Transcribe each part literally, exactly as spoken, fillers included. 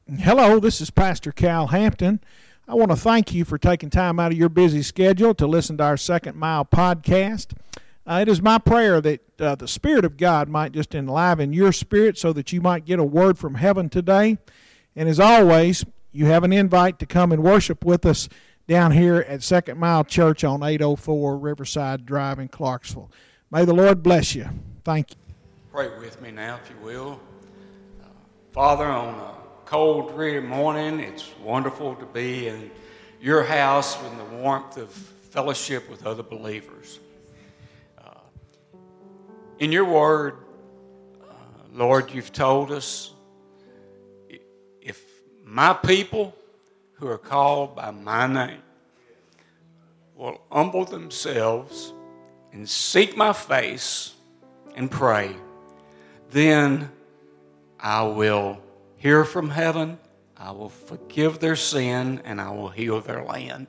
Hello, this is Pastor Cal Hampton. I want to thank you for taking time out of your busy schedule to listen to our Second Mile podcast. Uh, it is my prayer that uh, the Spirit of God might just enliven your spirit so that you might get a word from heaven today. And as always, you have an invite to come and worship with us down here at Second Mile Church on eight oh four Riverside Drive in Clarksville. May the Lord bless you. Thank you. Pray with me now, if you will. Uh, Father, on a cold, dreary morning, it's wonderful to be in your house in the warmth of fellowship with other believers. Uh, in your word, uh, Lord, you've told us, if my people who are called by my name will humble themselves and seek my face and pray, then I will hear from heaven, I will forgive their sin, and I will heal their land.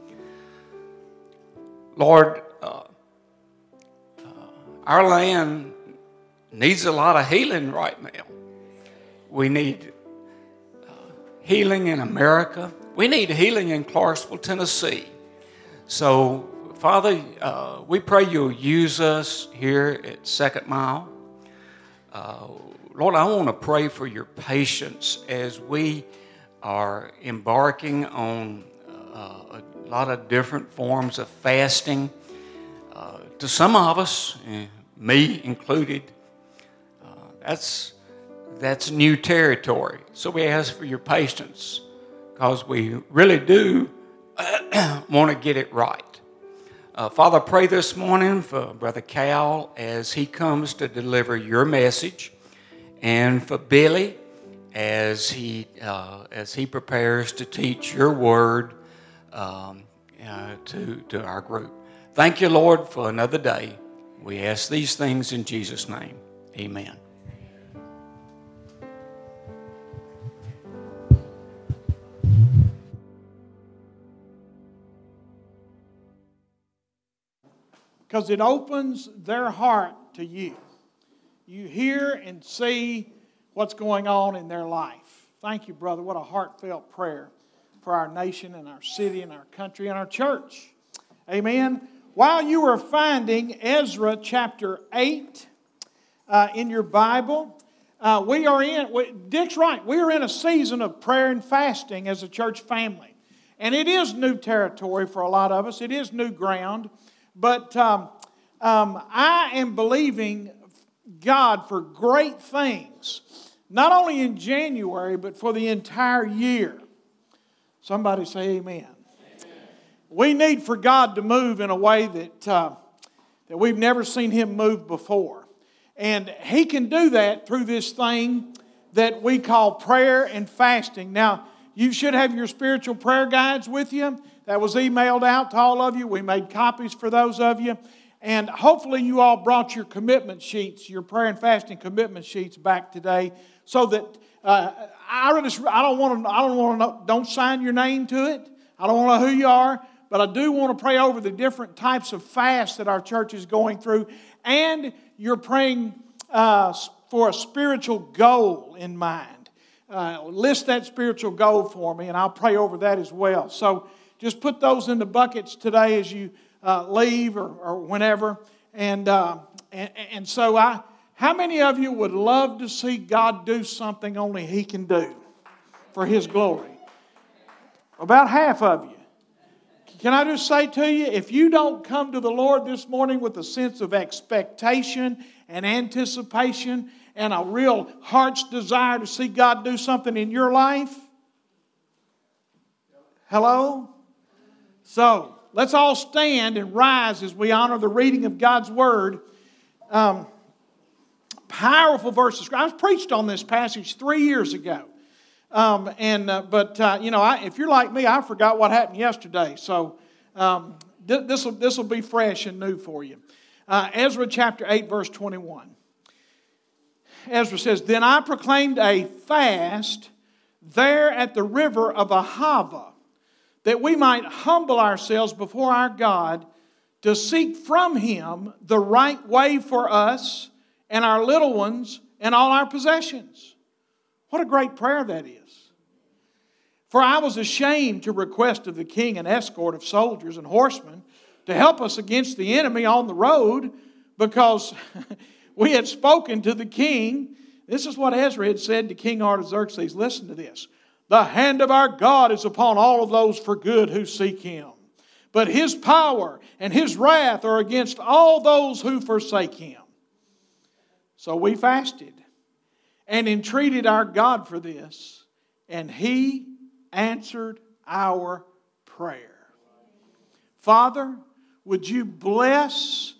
Lord, uh, uh, our land needs a lot of healing right now. We need uh, healing in America. We need healing in Clarksville, Tennessee. So, Father, uh, we pray you'll use us here at Second Mile. Uh, Lord, I want to pray for your patience as we are embarking on uh, a lot of different forms of fasting. Uh, to some of us, eh, me included, uh, that's, that's new territory. So we ask for your patience because we really do want to get it right. Uh, Father, I pray this morning for Brother Cal as he comes to deliver your message, and for Billy as he uh, as he prepares to teach your word um, uh, to to our group. Thank you, Lord, for another day. We ask these things in Jesus' name. Amen. Because it opens their heart to you. You hear and see what's going on in their life. Thank you, brother. What a heartfelt prayer for our nation and our city and our country and our church. Amen. While you were finding Ezra chapter eight uh, in your Bible, uh, we are in, we, Dick's right, we are in a season of prayer and fasting as a church family. And it is new territory for a lot of us. It is new ground. But um, um, I am believing God for great things, not only in January, but for the entire year. Somebody say amen. Amen. We need for God to move in a way that, uh, that we've never seen Him move before. And He can do that through this thing that we call prayer and fasting. Now, you should have your spiritual prayer guides with you. That was emailed out to all of you. We made copies for those of you. And hopefully you all brought your commitment sheets, your prayer and fasting commitment sheets back today, so that uh, I really, I don't want to, I don't want to know, don't sign your name to it. I don't want to know who you are, but I do want to pray over the different types of fasts that our church is going through. And you're praying uh, for a spiritual goal in mind. Uh, list that spiritual goal for me, and I'll pray over that as well. So just put those in the buckets today as you uh, leave or, or whenever. And, uh, and and so I, how many of you would love to see God do something only He can do for His glory? About half of you. Can I just say to you, if you don't come to the Lord this morning with a sense of expectation and anticipation and a real heart's desire to see God do something in your life, hello? So, let's all stand and rise as we honor the reading of God's Word. Um, powerful verses. I was preached on this passage three years ago. Um, and uh, But, uh, you know, I, if you're like me, I forgot what happened yesterday. So, um, th- this will this will be fresh and new for you. Uh, Ezra chapter eight, verse twenty-one. Ezra says, "Then I proclaimed a fast there at the river of Ahava, that we might humble ourselves before our God to seek from Him the right way for us and our little ones and all our possessions." What a great prayer that is. For I was ashamed to request of the king an escort of soldiers and horsemen to help us against the enemy on the road, because we had spoken to the king. This is what Ezra had said to King Artaxerxes. Listen to this. The hand of our God is upon all of those for good who seek Him. But His power and His wrath are against all those who forsake Him. So we fasted and entreated our God for this, and He answered our prayer. Father, would You bless,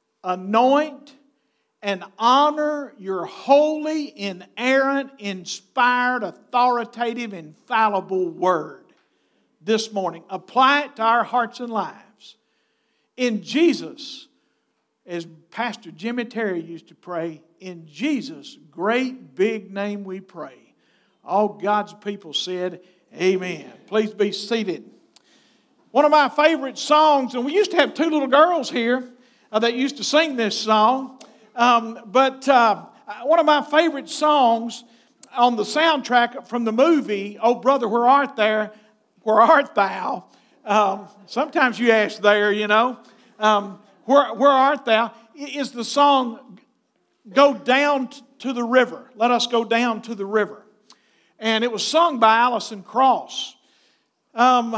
anoint, and honor Your holy, inerrant, inspired, authoritative, infallible word this morning. Apply it to our hearts and lives. In Jesus, as Pastor Jimmy Terry used to pray, in Jesus' great big name we pray. All God's people said, amen. Please be seated. One of my favorite songs, and we used to have two little girls here uh, that used to sing this song. Um, but uh, one of my favorite songs on the soundtrack from the movie, Oh Brother, Where Art Thou? Where Art Thou? Um, sometimes you ask there, you know. Um, where, where Art Thou? Is the song Go Down to the River. Let us go down to the river. And it was sung by Alison Krauss. Um,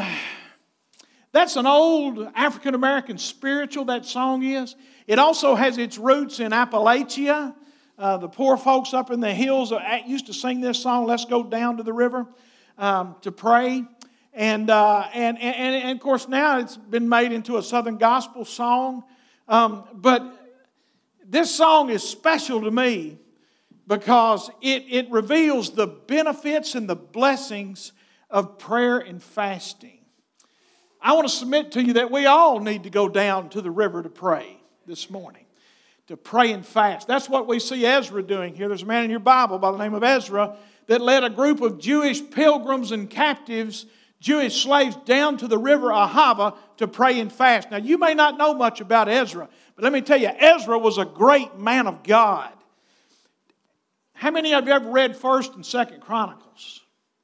that's an old African-American spiritual, that song is. It also has its roots in Appalachia. Uh, the poor folks up in the hills used to sing this song, Let's Go Down to the River, um, to pray. And, uh, and, and, and of course now it's been made into a Southern gospel song. Um, but this song is special to me because it, it reveals the benefits and the blessings of prayer and fasting. I want to submit to you that we all need to go down to the river to pray this morning, to pray and fast. That's what we see Ezra doing here. There's a man in your Bible by the name of Ezra that led a group of Jewish pilgrims and captives, Jewish slaves, down to the river Ahava to pray and fast. Now, you may not know much about Ezra, but let me tell you, Ezra was a great man of God. How many of you ever read First and Second Chronicles?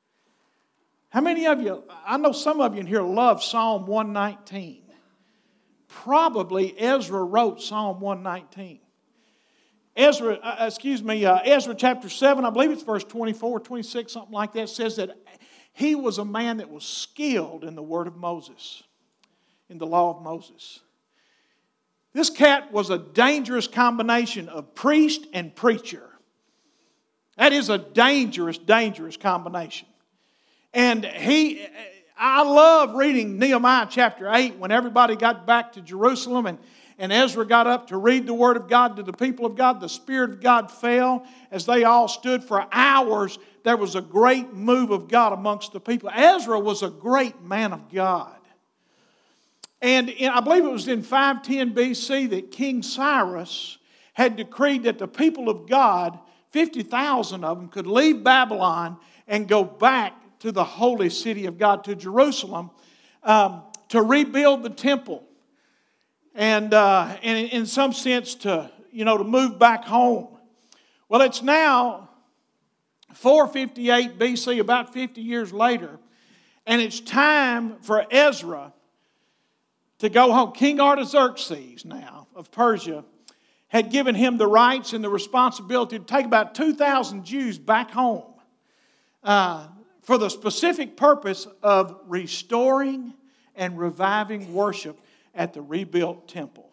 How many of you, I know some of you in here love Psalm one nineteen. Probably Ezra wrote Psalm one nineteen. Ezra, uh, excuse me, uh, Ezra chapter seven, I believe it's verse twenty-four, twenty-six, something like that, says that he was a man that was skilled in the word of Moses, in the law of Moses. This cat was a dangerous combination of priest and preacher. That is a dangerous, dangerous combination. And he, I love reading Nehemiah chapter eight when everybody got back to Jerusalem and, and Ezra got up to read the Word of God to the people of God. The Spirit of God fell as they all stood for hours. There was a great move of God amongst the people. Ezra was a great man of God. And in, I believe it was in five ten B C that King Cyrus had decreed that the people of God, fifty thousand of them, could leave Babylon and go back to the holy city of God, to Jerusalem, um, to rebuild the temple. And, uh, and in some sense to, you know, to move back home. Well, it's now four fifty-eight B C, about fifty years later, and it's time for Ezra to go home. King Artaxerxes now of Persia had given him the rights and the responsibility to take about two thousand Jews back home uh, for the specific purpose of restoring and reviving worship at the rebuilt temple.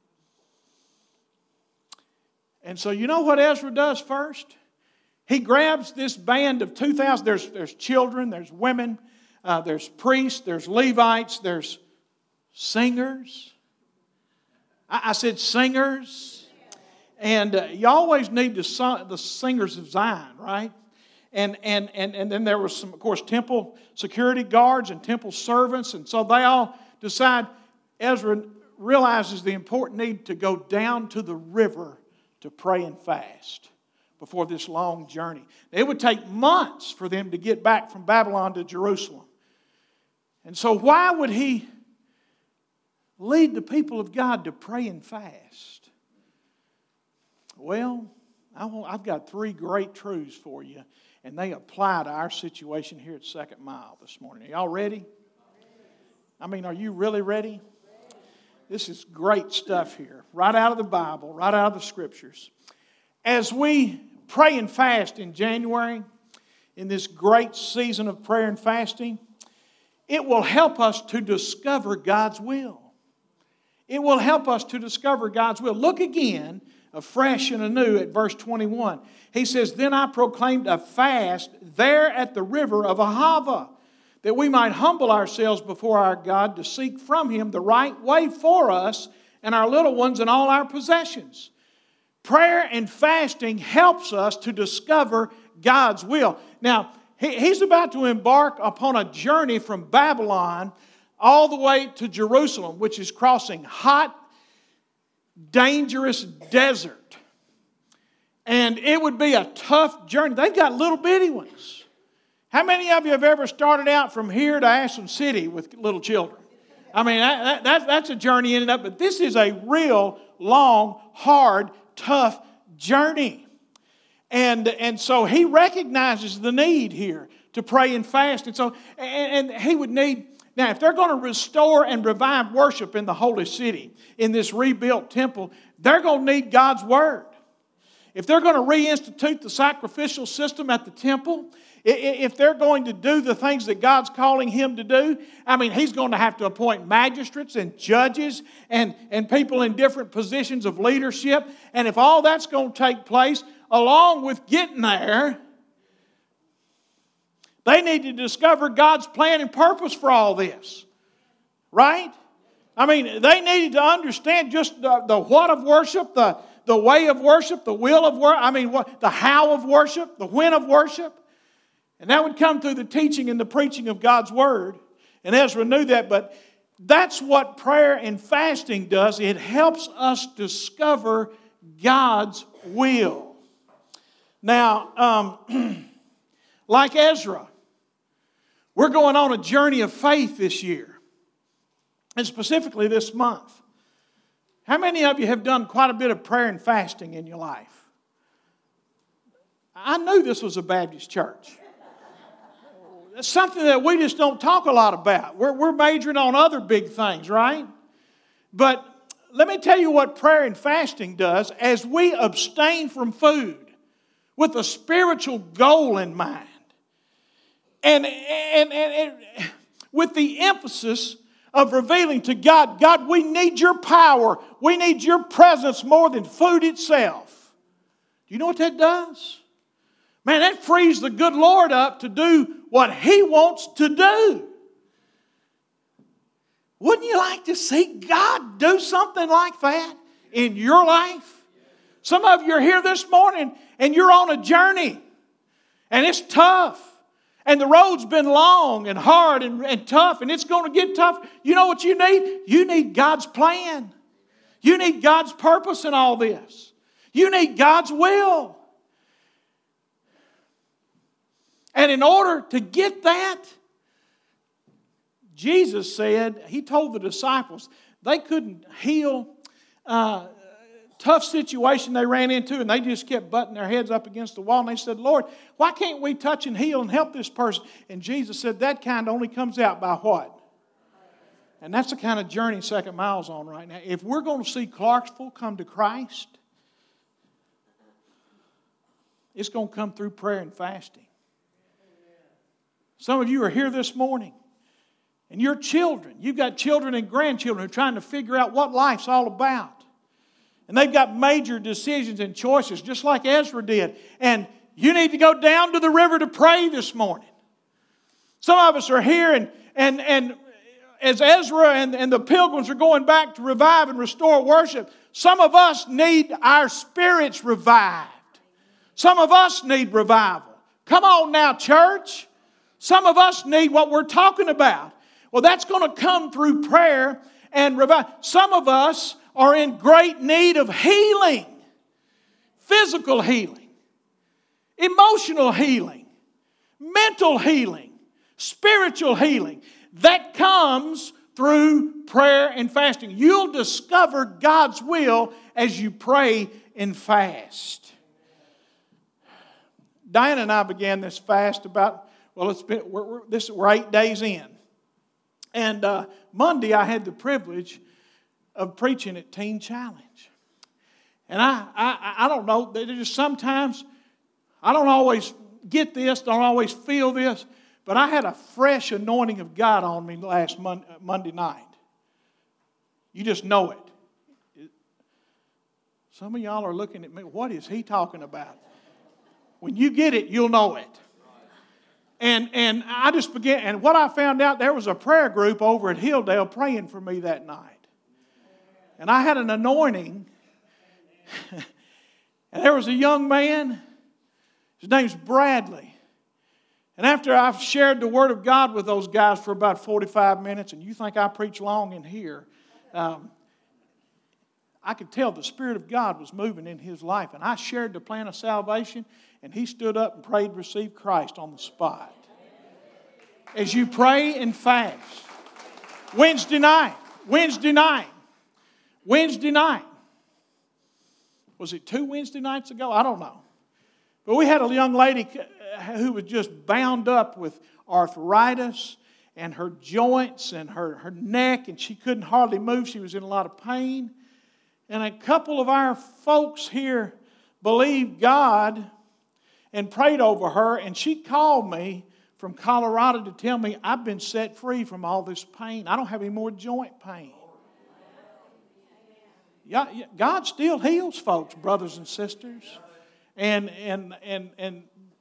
And so you know what Ezra does first? He grabs this band of two thousand. There's, there's children, there's women, uh, there's priests, there's Levites, there's singers. I, I said singers. And uh, you always need the, the singers of Zion, right? And, and, and, and then there was some, of course, temple security guards and temple servants. And so they all decide, Ezra realizes the important need to go down to the river to pray and fast before this long journey. It would take months for them to get back from Babylon to Jerusalem. And so why would he lead the people of God to pray and fast? Well, I want, I've got three great truths for you. and they apply to our situation here at Second Mile this morning. Are y'all ready? I mean, are you really ready? This is great stuff here, right out of the Bible, right out of the Scriptures. As we pray and fast in January, in this great season of prayer and fasting, it will help us to discover God's will. It will help us to discover God's will. Look again, afresh and anew, at verse twenty-one. He says, "Then I proclaimed a fast there at the river of Ahava, that we might humble ourselves before our God to seek from Him the right way for us and our little ones and all our possessions." Prayer and fasting helps us to discover God's will. Now, he's about to embark upon a journey from Babylon all the way to Jerusalem, which is crossing hot, dangerous desert. And it would be a tough journey. They've got little bitty ones. How many of you have ever started out from here to Ashland City with little children? I mean, that, that, that's a journey in and up, but this is a real long, hard, tough journey. And, and so he recognizes the need here to pray and fast. And so and, and he would need, now if they're going to restore and revive worship in the holy city, in this rebuilt temple, they're going to need God's word. If they're going to reinstitute the sacrificial system at the temple, if they're going to do the things that God's calling him to do, I mean, he's going to have to appoint magistrates and judges and, and people in different positions of leadership. And if all that's going to take place, along with getting there, they need to discover God's plan and purpose for all this. Right? I mean, they needed to understand just the, the what of worship, the, the way of worship, the will of worship, I mean, what, the how of worship, the when of worship. And that would come through the teaching and the preaching of God's Word. And Ezra knew that, but that's what prayer and fasting does. It helps us discover God's will. Now, um, like Ezra, we're going on a journey of faith this year, and specifically this month. How many of you have done quite a bit of prayer and fasting in your life? I knew this was a Baptist church. It's something that we just don't talk a lot about. We're, we're majoring on other big things, right? But let me tell you what prayer and fasting does as we abstain from food with a spiritual goal in mind. And, and, and, and with the emphasis of revealing to God, God, we need your power. We need your presence more than food itself. Do you know what that does? Man, that frees the good Lord up to do what He wants to do. Wouldn't you like to see God do something like that in your life? Some of you are here this morning and you're on a journey and it's tough. And the road's been long and hard and, and tough, and it's going to get tough. You know what you need? You need God's plan. You need God's purpose in all this. You need God's will. And in order to get that, Jesus said, He told the disciples, they couldn't heal uh, tough situation they ran into, and they just kept butting their heads up against the wall. And they said, Lord, why can't we touch and heal and help this person? And Jesus said, that kind only comes out by what? And that's the kind of journey Second Mile's on right now. If we're going to see Clarksville come to Christ, it's going to come through prayer and fasting. Some of you are here this morning, and your children, you've got children and grandchildren who are trying to figure out what life's all about. And they've got major decisions and choices, just like Ezra did. And you need to go down to the river to pray this morning. Some of us are here, and, and, and as Ezra and, and the pilgrims are going back to revive and restore worship, some of us need our spirits revived. Some of us need revival. Come on now, church. Some of us need what we're talking about. Well, that's going to come through prayer and revival. Some of us are in great need of healing. Physical healing, emotional healing, mental healing, spiritual healing. That comes through prayer and fasting. You'll discover God's will as you pray and fast. Diana and I began this fast about, well, it's been, we're, we're, this, we're eight days in. And uh, Monday I had the privilege of preaching at Teen Challenge. And I, I, I don't know, there's just sometimes, I don't always get this, don't always feel this, but I had a fresh anointing of God on me last Mon- Monday night. You just know it. Some of y'all are looking at me, what is he talking about? When you get it, you'll know it. And and I just began, and what I found out, there was a prayer group over at Hilldale praying for me that night. And I had an anointing. And there was a young man, his name's Bradley. And after I've shared the Word of God with those guys for about forty-five minutes, and you think I preach long in here, um, I could tell the Spirit of God was moving in his life. And I shared the plan of salvation, and he stood up and prayed to receive Christ on the spot. As you pray and fast. Wednesday night, Wednesday night, Wednesday night. Was it two Wednesday nights ago? I don't know. But we had a young lady who was just bound up with arthritis and her joints and her, her neck, and she couldn't hardly move. She was in a lot of pain. And a couple of our folks here believed God and prayed over her, and she called me from Colorado to tell me I've been set free from all this pain. I don't have any more joint pain. Yeah, God still heals folks, brothers and sisters. And and and and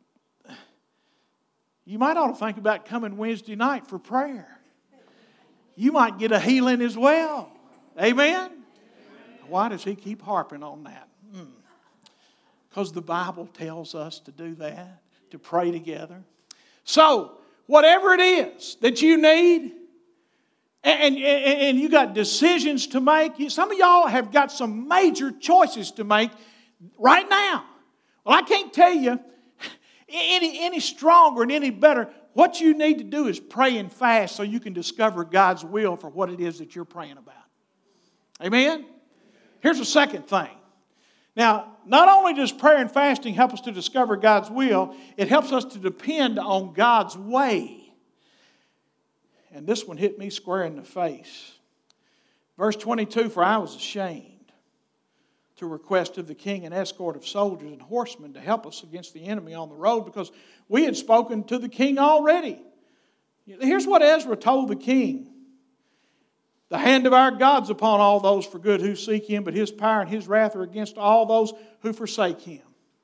you might ought to think about coming Wednesday night for prayer. You might get a healing as well. Amen? Why does he keep harping on that? Because the Bible tells us to do that, to pray together. So, whatever it is that you need, and, and, and you got decisions to make, some of y'all have got some major choices to make right now. Well, I can't tell you any, any stronger and any better. What you need to do is pray and fast so you can discover God's will for what it is that you're praying about. Amen? Here's the second thing. Now, not only does prayer and fasting help us to discover God's will, it helps us to depend on God's way. And this one hit me square in the face. Verse twenty-two, for I was ashamed to request of the king an escort of soldiers and horsemen to help us against the enemy on the road, because we had spoken to the king already. Here's what Ezra told the king. The hand of our God's upon all those for good who seek Him, but His power and His wrath are against all those who forsake Him.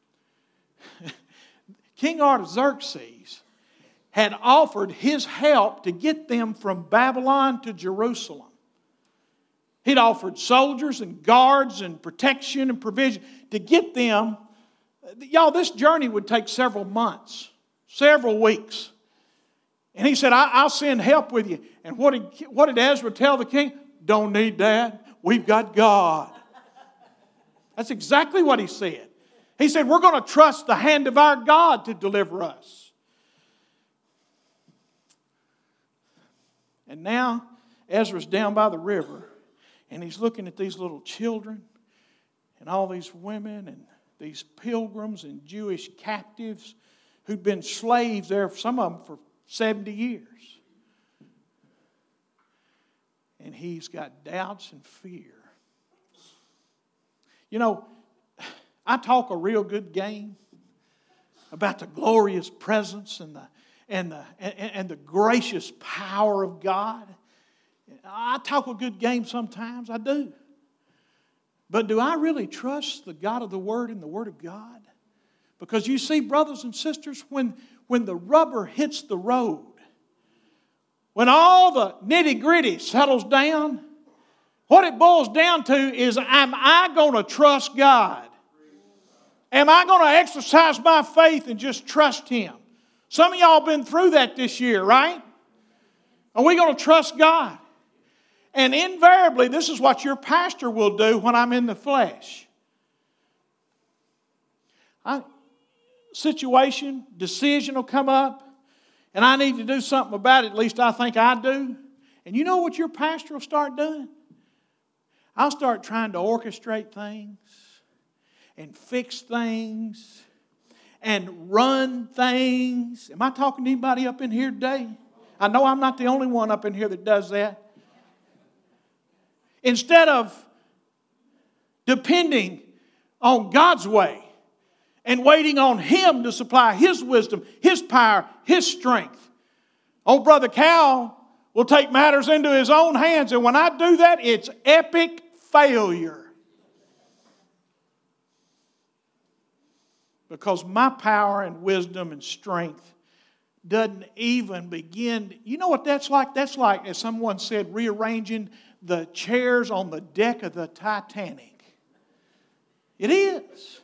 King Artaxerxes had offered his help to get them from Babylon to Jerusalem. He'd offered soldiers and guards and protection and provision to get them. Y'all, this journey would take several months, several weeks. And he said, I, I'll send help with you. And what did, what did Ezra tell the king? Don't need that. We've got God. That's exactly what he said. He said, we're going to trust the hand of our God to deliver us. And now Ezra's down by the river, and he's looking at these little children and all these women and these pilgrims and Jewish captives who'd been slaves there, some of them for seventy years. And he's got doubts and fear. You know, I talk a real good game about the glorious presence and the and the and, and the gracious power of God. I talk a good game sometimes, I do. But do I really trust the God of the Word and the Word of God? Because you see, brothers and sisters, when, when the rubber hits the road, when all the nitty-gritty settles down, what it boils down to is, am I going to trust God? Am I going to exercise my faith and just trust Him? Some of y'all have been through that this year, right? Are we going to trust God? And invariably, this is what your pastor will do when I'm in the flesh. I, situation, decision will come up, and I need to do something about it. At least I think I do. And you know what your pastor will start doing? I'll start trying to orchestrate things and fix things and run things. Am I talking to anybody up in here today? I know I'm not the only one up in here that does that. Instead of depending on God's way and waiting on Him to supply His wisdom, His power, His strength. Old Brother Cal will take matters into his own hands, and when I do that, it's epic failure. Because my power and wisdom and strength doesn't even begin. You know what that's like? That's like, as someone said, rearranging the chairs on the deck of the Titanic. It is.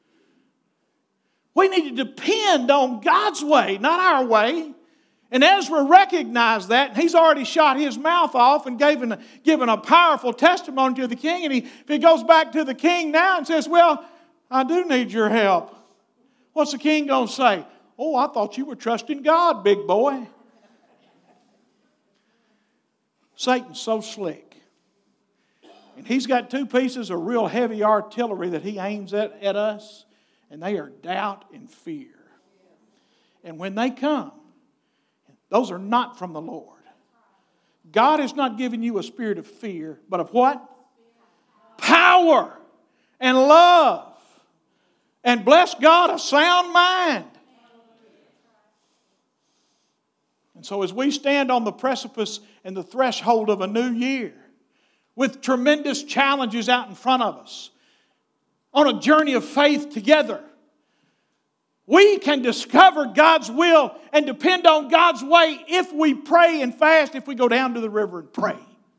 We need to depend on God's way, not our way. And Ezra recognized that, and he's already shot his mouth off and given, given a powerful testimony to the king. And he, if he goes back to the king now and says, well, I do need your help. What's the king going to say? Oh, I thought you were trusting God, big boy. Satan's so slick. And he's got two pieces of real heavy artillery that he aims at, at us, and they are doubt and fear. And when they come, those are not from the Lord. God has not given you a spirit of fear, but of what? Power and love. And bless God, a sound mind. And so as we stand on the precipice and the threshold of a new year, with tremendous challenges out in front of us, on a journey of faith together, we can discover God's will and depend on God's way if we pray and fast, if we go down to the river and pray.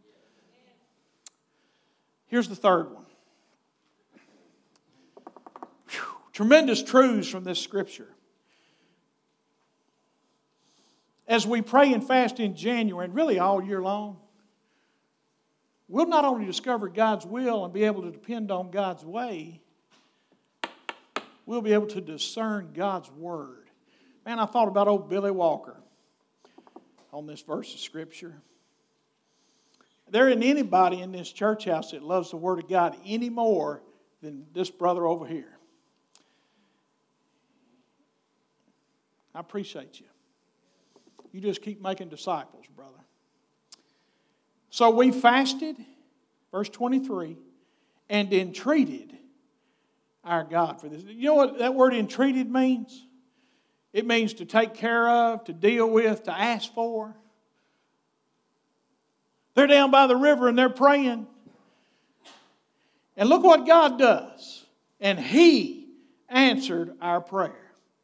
Here's the third one. Whew. Tremendous truths from this scripture. As we pray and fast in January, and really all year long, we'll not only discover God's will and be able to depend on God's way, we'll be able to discern God's word. Man, I thought about old Billy Walker on this verse of Scripture. There isn't anybody in this church house that loves the Word of God any more than this brother over here. I appreciate you. You just keep making disciples, brother. So we fasted, verse twenty-three, and entreated our God for this. You know what that word entreated means? It means to take care of, to deal with, to ask for. They're down by the river and they're praying. And look what God does. And He answered our prayer.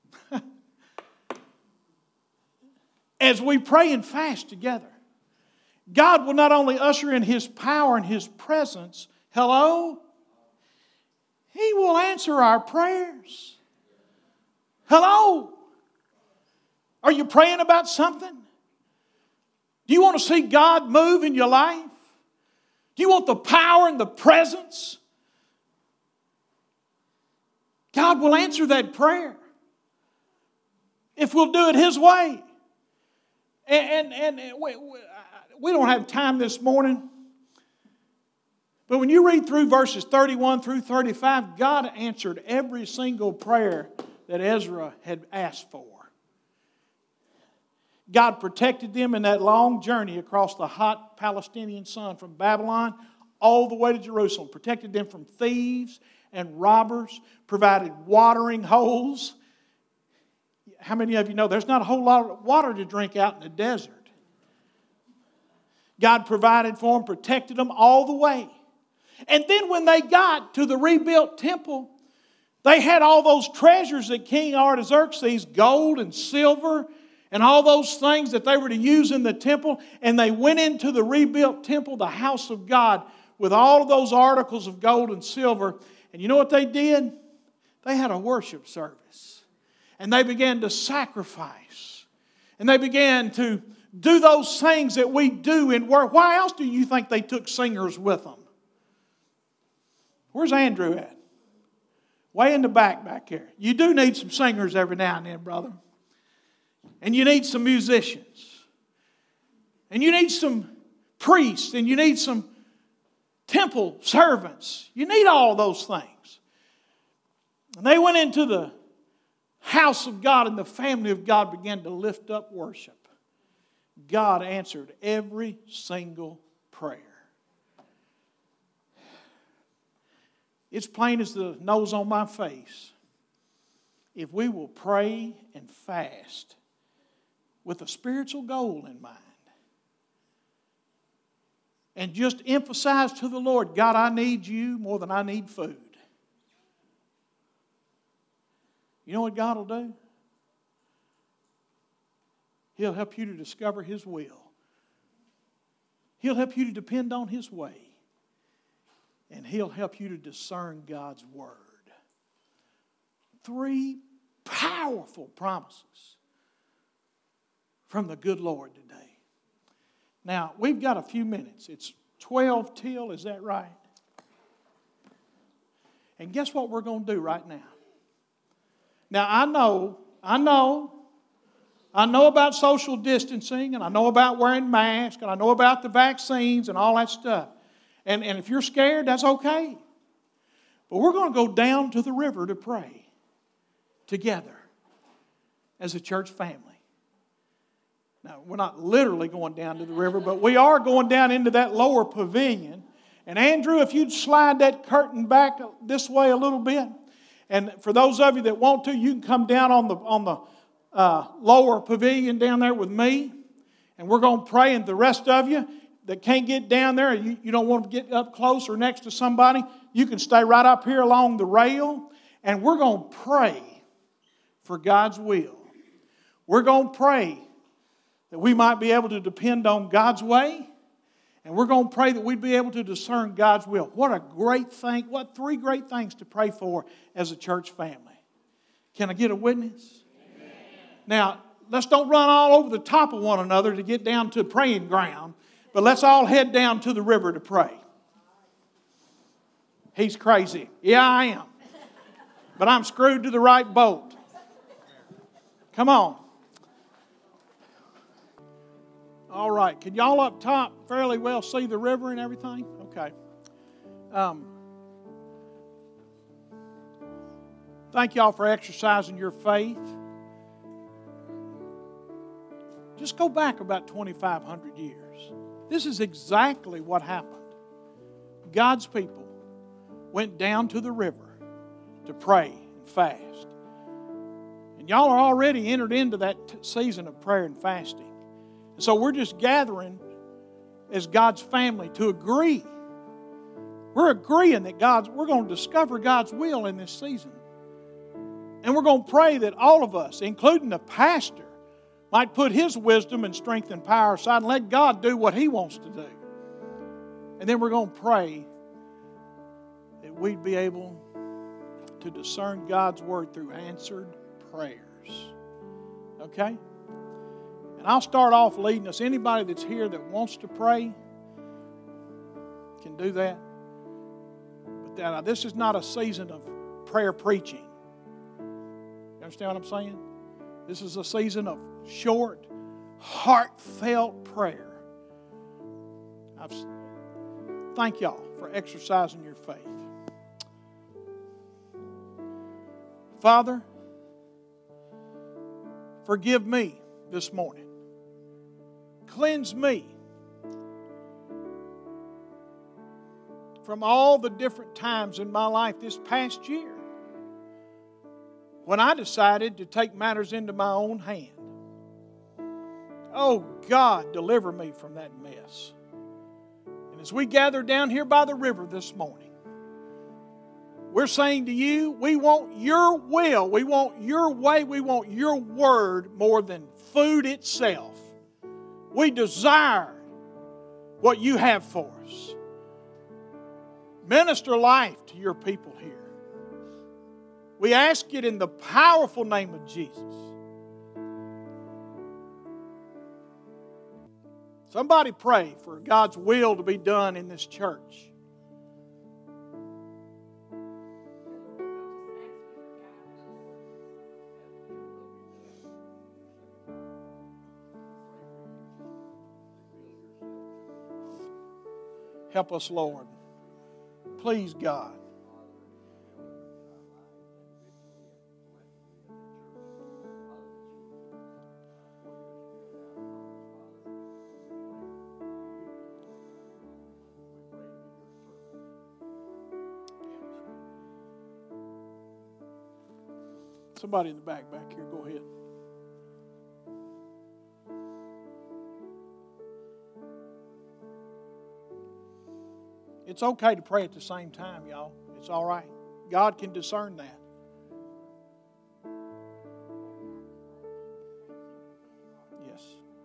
As we pray and fast together, God will not only usher in His power and His presence, hello? He will answer our prayers. Hello? Are you praying about something? Do you want to see God move in your life? Do you want the power and the presence? God will answer that prayer if we'll do it His way. And, and, and we, we don't have time this morning. But when you read through verses thirty-one through thirty-five, God answered every single prayer that Ezra had asked for. God protected them in that long journey across the hot Palestinian sun from Babylon all the way to Jerusalem. Protected them from thieves and robbers. Provided watering holes. How many of you know there's not a whole lot of water to drink out in the desert? God provided for them, protected them all the way. And then when they got to the rebuilt temple, they had all those treasures that King Artaxerxes, gold and silver, and all those things that they were to use in the temple. And they went into the rebuilt temple, the house of God, with all of those articles of gold and silver. And you know what they did? They had a worship service. And they began to sacrifice. And they began to do those things that we do in work. Why else do you think they took singers with them? Where's Andrew at? Way in the back back here. You do need some singers every now and then, brother. And you need some musicians. And you need some priests. And you need some temple servants. You need all those things. And they went into the house of God and the family of God began to lift up worship, God answered every single prayer. It's plain as the nose on my face. If we will pray and fast with a spiritual goal in mind, and just emphasize to the Lord, God, I need you more than I need food. You know what God will do? He'll help you to discover His will. He'll help you to depend on His way. And He'll help you to discern God's Word. Three powerful promises from the good Lord today. Now, we've got a few minutes. It's twelve till, is that right? And guess what we're going to do right now? Now, I know, I know, I know about social distancing, and I know about wearing masks, and I know about the vaccines and all that stuff. And, and if you're scared, that's okay. But we're going to go down to the river to pray together as a church family. Now, we're not literally going down to the river, but we are going down into that lower pavilion. And Andrew, if you'd slide that curtain back this way a little bit. And for those of you that want to, you can come down on the, on the uh, lower pavilion down there with me. And we're going to pray. And the rest of you that can't get down there, you, you don't want to get up close or next to somebody, you can stay right up here along the rail. And we're going to pray for God's will. We're going to pray that we might be able to depend on God's way. And we're going to pray that we'd be able to discern God's will. What a great thing. What three great things to pray for as a church family. Can I get a witness? Amen. Now, let's don't run all over the top of one another to get down to praying ground. But let's all head down to the river to pray. He's crazy. Yeah, I am. But I'm screwed to the right boat. Come on. All right. Can y'all up top fairly well see the river and everything? Okay. Um, thank y'all for exercising your faith. Just go back about twenty-five hundred years. This is exactly what happened. God's people went down to the river to pray and fast. And y'all are already entered into that t- season of prayer and fasting. So we're just gathering as God's family to agree. We're agreeing that God's, we're going to discover God's will in this season. And we're going to pray that all of us, including the pastor, might put his wisdom and strength and power aside and let God do what He wants to do. And then we're going to pray that we'd be able to discern God's Word through answered prayers. Okay? And I'll start off leading us. Anybody that's here that wants to pray can do that. But that, this is not a season of prayer preaching. You understand what I'm saying? This is a season of short, heartfelt prayer. I've, thank y'all for exercising your faith. Father, forgive me this morning. Cleanse me from all the different times in my life this past year when I decided to take matters into my own hand. Oh God, deliver me from that mess. And as we gather down here by the river this morning, we're saying to you, we want your will, we want your way, we want your word more than food itself. We desire what you have for us. Minister life to your people here. We ask it in the powerful name of Jesus. Somebody pray for God's will to be done in this church. Help us, Lord. Please, God. Somebody in the back, back here, go ahead. It's okay to pray at the same time, y'all. It's all right. God can discern that. Yes.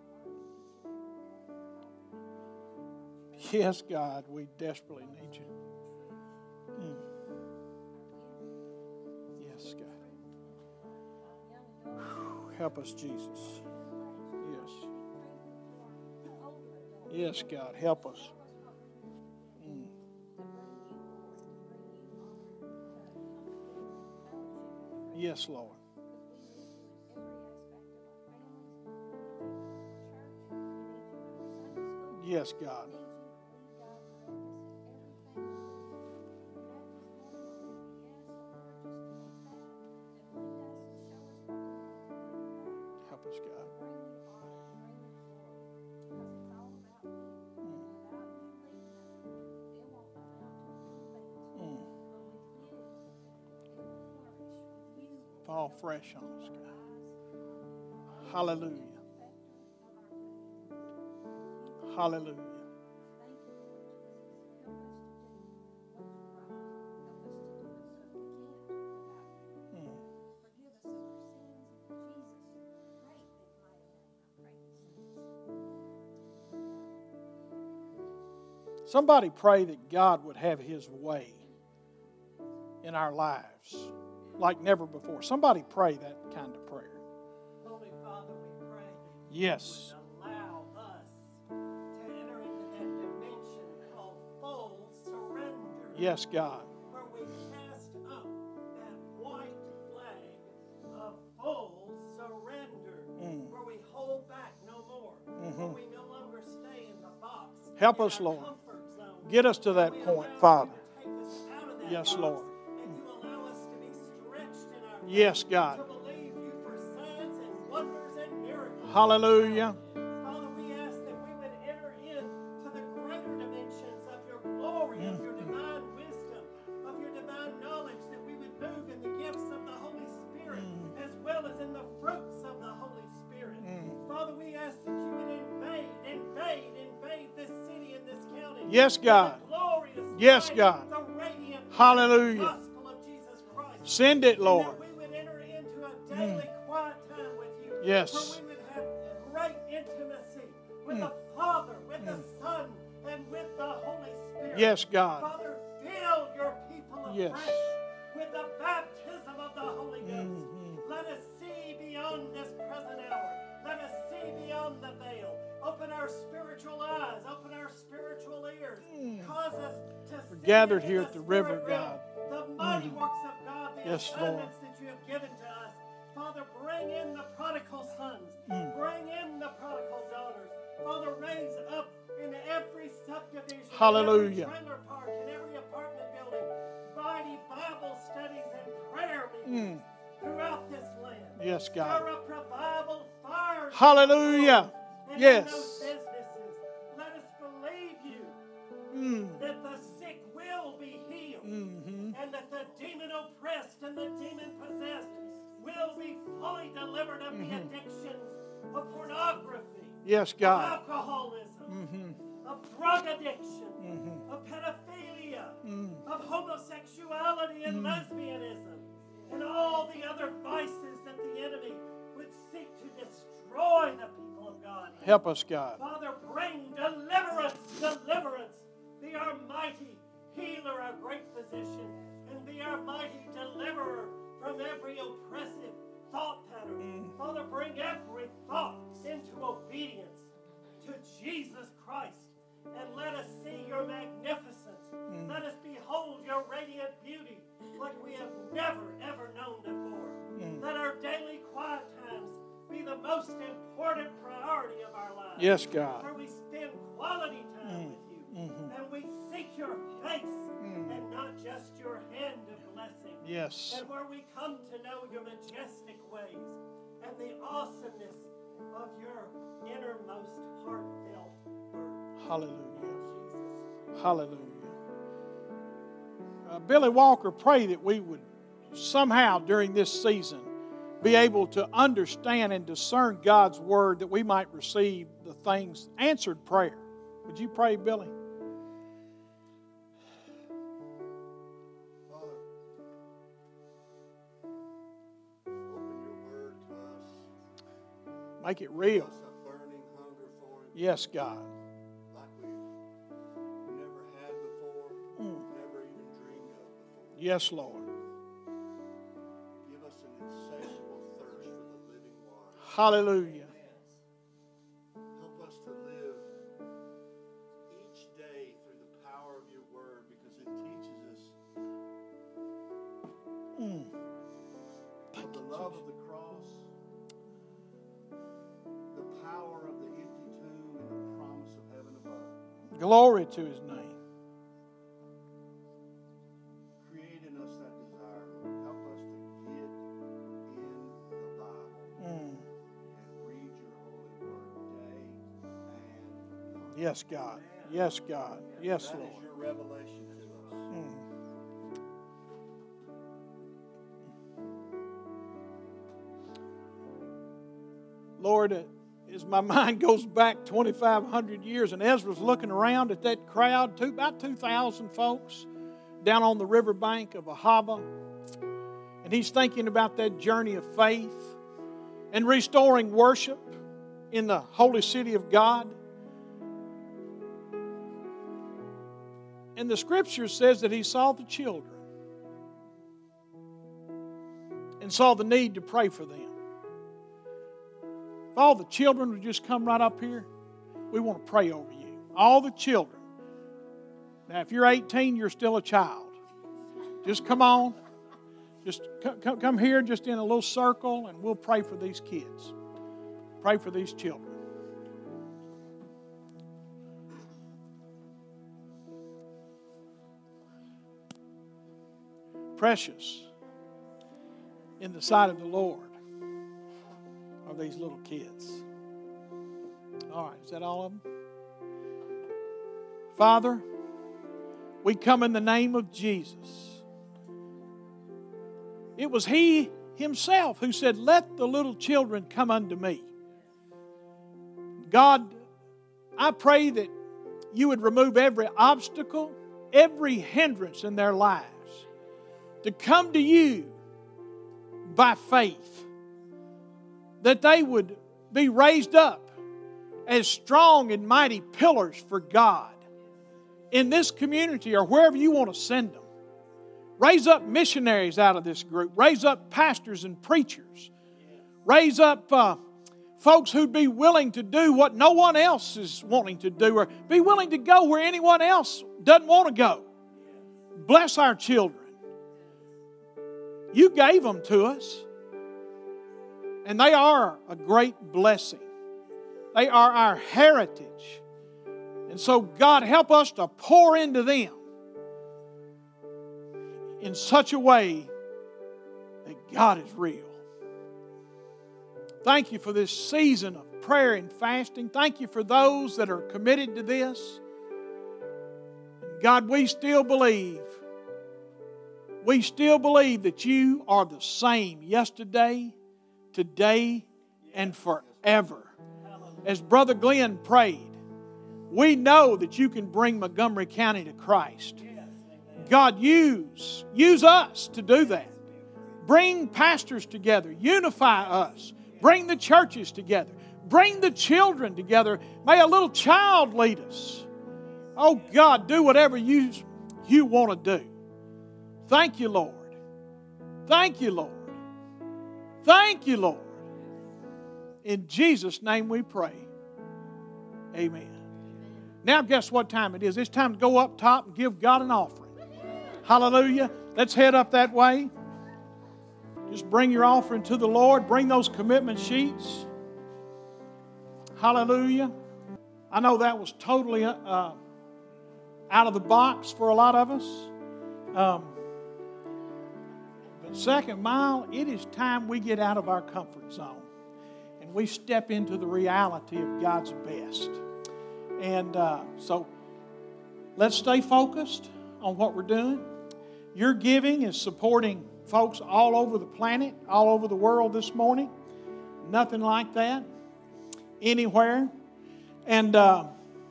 Yes, God, we desperately need you. Mm. Yes, God. Whew. Help us, Jesus. Yes. Yes, God, help us. Mm. Yes, Lord. Yes, God. Help us, God. Mm. Fall fresh on us, God. Hallelujah. Hallelujah. Mm. Somebody pray that God would have His way in our lives like never before. Somebody pray that kind of prayer. Holy Father, we pray that Yes. you would allow us to enter into that dimension called full surrender. Yes, God. Where we cast up that white flag of full surrender. Mm. Where we hold back no more. Mhm. Where we no longer stay in the box. Help in us, our Lord. comfort zone. Get us to Where that we point, allow Father. you to take us out of that Yes, box, Lord. And you allow us to be stretched in our Yes, faith, God. to believe you for signs and wonders and miracles. Hallelujah. Father, we ask that we would enter into the greater dimensions of your glory, of your divine wisdom, of your divine knowledge, that we would move in the gifts of the Holy Spirit as well as in the fruits of the Holy Spirit. Father, we ask that you would invade, invade, invade this city and this county. Yes, God. The glorious Yes, light, God. the radiant Hallelujah. gospel of Jesus Christ. Send it, And Lord. that we would enter into a daily quiet time with you. Yes. Where we would have great intimacy with the Father, with the Son, and with the Holy Spirit. Yes, God. Father, fill your people afresh Yes. with the baptism of the Holy Ghost. Mhm. Let us see beyond this present hour. Let us see beyond the veil. Open our spiritual eyes. Open our spiritual ears. Cause us to see gathered in here the at the river, spirit realm God. the mighty works of God, the Yes, Lord. assignments that you have given to us. Father, bring in the prodigal sons. Bring in the prodigal daughters. Father, raise up in every subdivision, Hallelujah. in every trailer park, in every apartment building, mighty Bible studies and prayer meetings throughout this land. Yes, Stir God. up revival fires. Hallelujah. And Yes. in those businesses, let us believe you Mm. that the sick will be healed, Mhm. and that the demon oppressed and the demon possessed will be fully delivered of the addictions of pornography, Yes, of God. alcoholism, Mhm. of drug addiction, Mhm. of pedophilia, Mm. of homosexuality and lesbianism, and all the other vices that the enemy would seek to destroy the people of God. Help us, God. Father, bring deliverance, deliverance. Be our mighty healer, our great physician, and be our mighty deliverer from every oppressive thought pattern. Father, bring every thought into obedience to Jesus Christ, and let us see your magnificence. Let us behold your radiant beauty like we have never, ever known before. Let our daily quiet times be the most important priority of our lives. Yes, God. Where we spend quality time with you. And we seek your face and not just your hand of blessing. Yes. And where we come to know your majestic ways and the awesomeness of your innermost heartfelt word. Hallelujah. Jesus. Hallelujah. Uh, Billy Walker, pray that we would somehow during this season be able to understand and discern God's Word that we might receive the things, answered prayer. Would you pray, Billy? Father, open your Word to us. Make it real. Give us a burning hunger for it. Yes, God. Like we've never had before, Mm. never even dreamed of before. Yes, Lord. Give us an insatiable thirst for the living water. Hallelujah. Help us to live each day through the power of your Word, because it teaches us Mm. of the love of the cross, the power of the empty tomb, and the promise of heaven above. Glory to His name. Create in us that desire. Help us to get in the Bible Mm. and read your holy word day and night. Yes, God. Yes, God. Yes, That is Lord. your revelation to us. Mm. Lord, uh, as my mind goes back twenty-five hundred years, and Ezra's looking around at that crowd, two, about two thousand folks down on the riverbank of Ahava, and he's thinking about that journey of faith and restoring worship in the holy city of God. And the Scripture says that he saw the children and saw the need to pray for them. If all the children would just come right up here, we want to pray over you. All the children. Now, if you're eighteen, you're still a child. Just come on. Just come, come here just in a little circle, and we'll pray for these kids. Pray for these children. Precious in the sight of the Lord are these little kids. All right, is that all of them? Father, we come in the name of Jesus. It was He Himself who said, "Let the little children come unto me." God, I pray that you would remove every obstacle, every hindrance in their lives to come to you by faith, that they would be raised up as strong and mighty pillars for God in this community or wherever you want to send them. Raise up missionaries out of this group. Raise up pastors and preachers. Raise up uh, folks who'd be willing to do what no one else is wanting to do, or be willing to go where anyone else doesn't want to go. Bless our children. You gave them to us, and they are a great blessing. They are our heritage. And so, God, help us to pour into them in such a way that God is real. Thank you for this season of prayer and fasting. Thank you for those that are committed to this. God, we still believe, we still believe that you are the same yesterday, today, and forever. As Brother Glenn prayed, we know that you can bring Montgomery County to Christ. God, use, use us to do that. Bring pastors together. Unify us. Bring the churches together. Bring the children together. May a little child lead us. Oh God, do whatever you, you want to do. Thank you, Lord. Thank you, Lord. Thank you, Lord. In Jesus' name we pray. Amen. Now guess what time it is? It's time to go up top and give God an offering. Hallelujah. Let's head up that way. Just bring your offering to the Lord. Bring those commitment sheets. Hallelujah. I know that was totally uh, out of the box for a lot of us. Um, but Second Mile, it is time we get out of our comfort zone and we step into the reality of God's best. And uh, so let's stay focused on what we're doing. Your giving is supporting folks all over the planet, all over the world this morning. Nothing like that anywhere. And uh,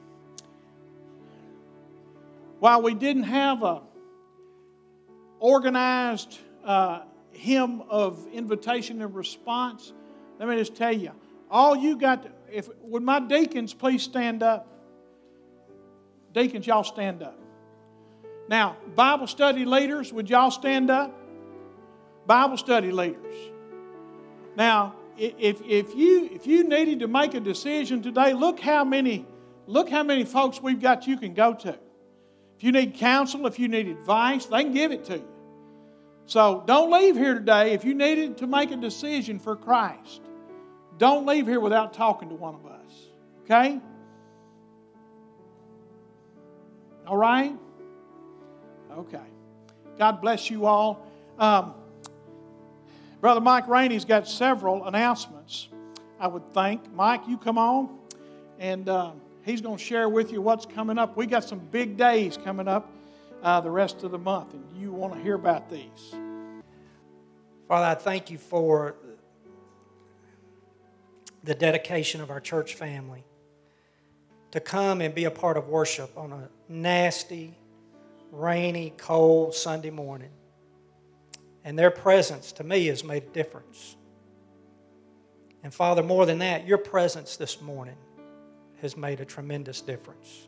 while we didn't have a organized uh, hymn of invitation and response, let me just tell you, all you got to, if would my deacons please stand up? Deacons, y'all stand up. Now, Bible study leaders, would y'all stand up? Bible study leaders. Now, if if you if you needed to make a decision today, look how many look how many folks we've got you can go to. If you need counsel, if you need advice, they can give it to you. So don't leave here today if you needed to make a decision for Christ. Don't leave here without talking to one of us. Okay? All right? Okay. God bless you all. Um, Brother Mike Rainey's got several announcements, I would think. Mike, you come on, and uh, he's going to share with you what's coming up. We got some big days coming up uh, the rest of the month, and you want to hear about these. Father, I thank you for the dedication of our church family to come and be a part of worship on a nasty, rainy, cold Sunday morning. And their presence, to me, has made a difference. And Father, more than that, your presence this morning has made a tremendous difference.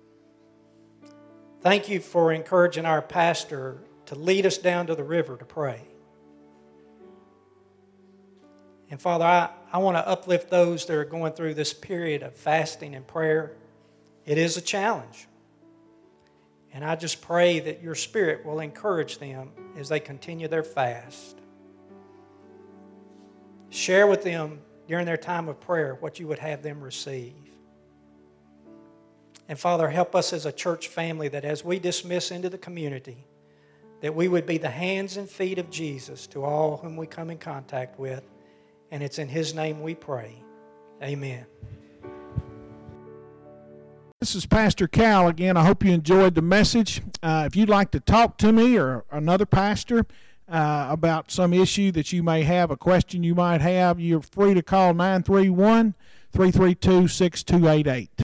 Thank you for encouraging our pastor to lead us down to the river to pray. And Father, I, I want to uplift those that are going through this period of fasting and prayer. It is a challenge. And I just pray that your Spirit will encourage them as they continue their fast. Share with them during their time of prayer what you would have them receive. And Father, help us as a church family that as we dismiss into the community, that we would be the hands and feet of Jesus to all whom we come in contact with. And it's in His name we pray. Amen. This is Pastor Cal again. I hope you enjoyed the message. Uh, if you'd like to talk to me or another pastor uh, about some issue that you may have, a question you might have, you're free to call nine three one, three three two, six two eight eight.